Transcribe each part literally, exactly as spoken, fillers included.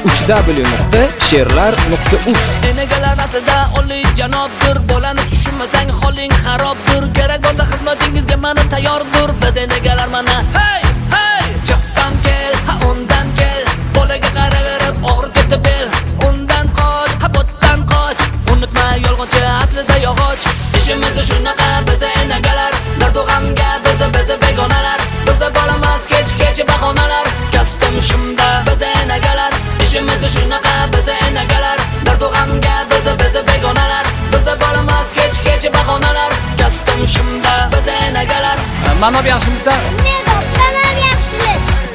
uch w nuqta she'rlar nuqta uz. Enegalar aslida oliy janobdir, bolani tushunmasang holing xarobdir. Kerak bo'lsa xizmatingizga mana tayyordir. Biz enegalar mana hey hey chapdan kel, ha undan kel, bolaga qaraverib og'rib ketdi bel. Undan qoch, ha botdan qoch, unutma yolg'onchi aslida yog'och. Ishimiz shunaqa biz enegalar, dardu g'amga biz biz begonalar. Bizda bolamas kech kech bahonalar, kastim shimda biz enegalar. Ishimiz shunaqa biz enegalar, dardu g'amga biz biz begonalar. Bizda bolamas kech kech bahonalar, kastim shimda biz enegalar. Mana bu yaxshimisan? Ne doktor, tamam yaxshi.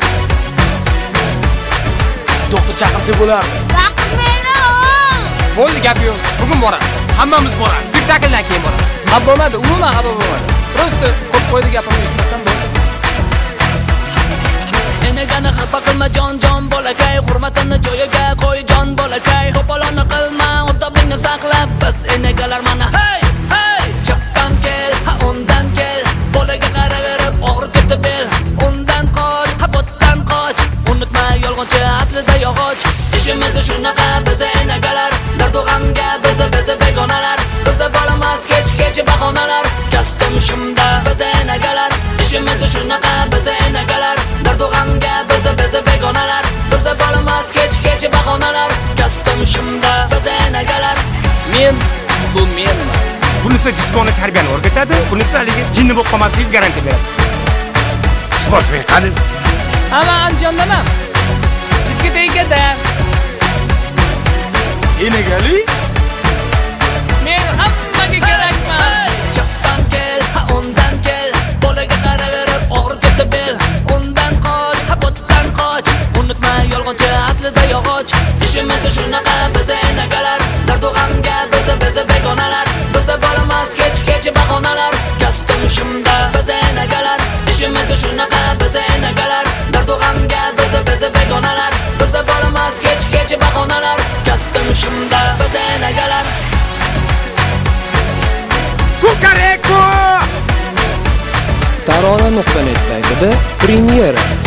Doktor chaqirsa bo'lardi. Vaqt meni ol. Bo'ldi, gap yo'q. Bugun boramiz. Hammamiz boramiz. Spektakldan keyin boramiz. Xabar bo'lmadi, umuman xabar bo'lmadi. Prosta qo'yib qo'ydi gapimni eshitmasam bo'ldi. Enegani xafa qilma jon jon bolakay, hurmatini joyiga qo'y jon bolakay. To'polonni qilma, odobingni saqlab, biz enegalar mana hey hey chapdan kel, ha undan kel, bolaga qaraverib og'rib ketdi bel. Undan qoch, ha botdan qoch, unutma yolg'onchi aslida yog'och. Ishimiz shunaqa biz enegalar, dardu g'amga biz biz begonalar. Bizda bolamas kech kech bahonalar, kastim shimda biz enegalar. Ishimiz shunaqa biz enegalar, dardu g'amga biz biz begonalar. Bizda bolamas kech kech bahonalar, kastim shimda biz enegalar. Men bu menman. Bunisi jismoniy tarbiyani o'rgatadi, bunisi haligi jinni bo'lib qolmasligiga garantiya beradi. Sportmen qani? Hamma Andijondaman. Diskotekaga. Enegali? Men hammaga kerakman. Chapdan kel, ha undan kel, bolaga qaraverib og'rib ketdi bel. Undan qoch, ha botdan qoch, unutma yolg'onchi aslida yog'och. Ishimiz shunaqa biz enegalar, dardu g'amga biz biz begonalar. Bizda bolamas kech kech bahonalar, kastim shimda biz enegalar. Ishimiz shunaqa biz enegalar, dardu g'amga biz biz begonalar. Bizda bolamas kech kech bahonalar, kastim shimda biz enegalar. Kukareko! Tarona nuqta net saytida premyera.